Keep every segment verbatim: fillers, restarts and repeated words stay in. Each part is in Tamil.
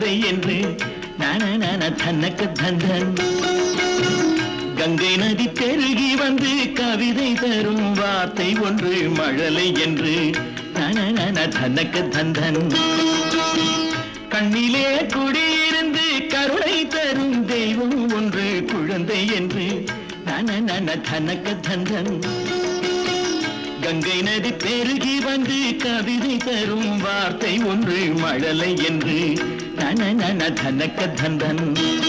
குழந்தை என்று நான தன்னக்கு தந்தன். கங்கை நதி பெருகி வந்து கவிதை தரும் வார்த்தை ஒன்று மழலை என்று நான தன்னக்கு தந்தன். கண்ணிலே குடியிருந்து கருணை தரும் தெய்வம் ஒன்று குழந்தை என்று நான தன்னக்கு தந்தன். கங்கை நதி பெருகி வந்து கவிதை தரும் வார்த்தை ஒன்று மழலை என்று நான தன்னக்கு தந்தன்.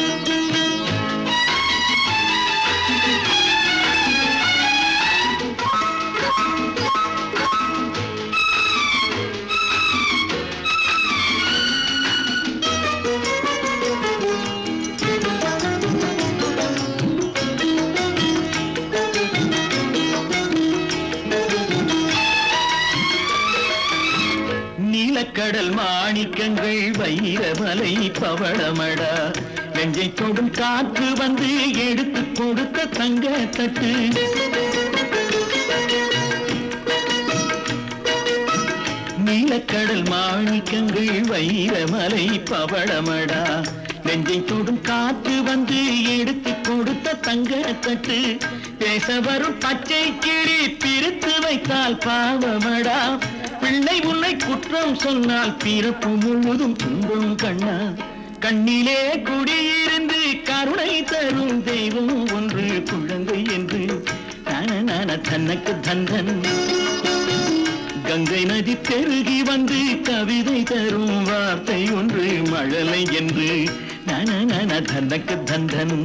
நீலக்கடல் மாணிக்கங்கள் வைரமலை பவளமடா நெஞ்சை தொடும் காற்று வந்து எடுத்து கொடுத்த தங்க தட்டு. நீலக்கடல் மாணிக்கங்கள் வைரமலை பவளமடா நெஞ்சை தொடும் காற்று வந்து எடுத்து கொடுத்த தங்க தட்டு. பேச வரும் பச்சை கிளி பிரித்து வைத்தால் பாவமடா. பிள்ளை உன்னை குற்றம் சொன்னால் பிறப்பு முழுவதும் துன்பம் கண்ணா. கண்ணிலே குடியிருந்து கருணை தரும் தெய்வம் ஒன்று குழந்தை என்று நான தன்னக்கு தந்தன். கங்கை நதி பெருகி வந்து கவிதை தரும் வார்த்தை ஒன்று மழலை என்று நான தன்னக்கு தந்தன்.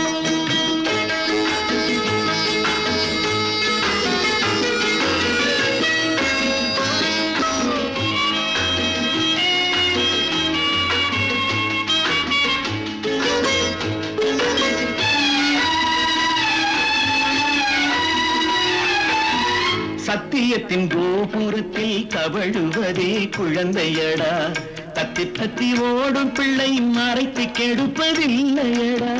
சத்தியத்தின் கோபுரத்தில் கவழுவதே குழந்தையடா. தத்தி தத்தி ஓடும் பிள்ளை மறைத்து கெடுப்பதில்லையடா.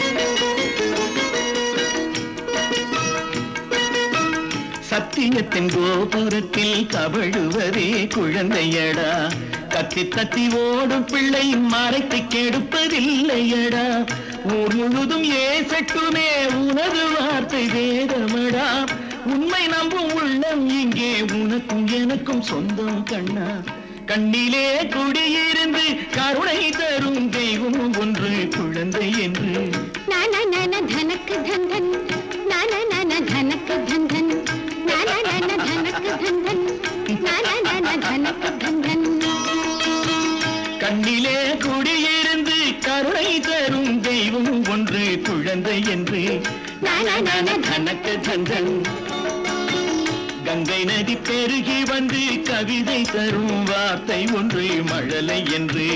சத்தியத்தின் கோபுரத்தில் கவழுவதே குழந்தையடா. தத்தி தத்தி ஓடும் பிள்ளை மறைத்து கெடுப்பதில்லையடா. ஊர் முழுதும் ஏசட்டுமே உனது வார்த்தை வேதமடா. உண்மை நம்பும் உள்ளம் இங்கே உனக்கும் எனக்கும் சொந்தம் கண்ணா. கண்ணிலே குடியிருந்து கருணை தரும் தெய்வம் ஒன்று குழந்தை என்று நான தனக்கு தந்தன். நான தனக்கு தந்தன். நான தனக்கு தந்தன். நான தனக்கு தந்தன். கண்ணிலே குடியிருந்து கருணை தரும் தெய்வம் ஒன்று குழந்தை என்று நான தனக்கு தந்தன். கங்கை நதி பெருகி வந்து கவிதை தரும் வார்த்தை ஒன்று மழலை என்று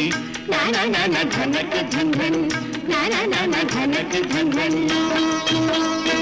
நான தனக்கு தந்தன். நான தனக்கு தந்தன்.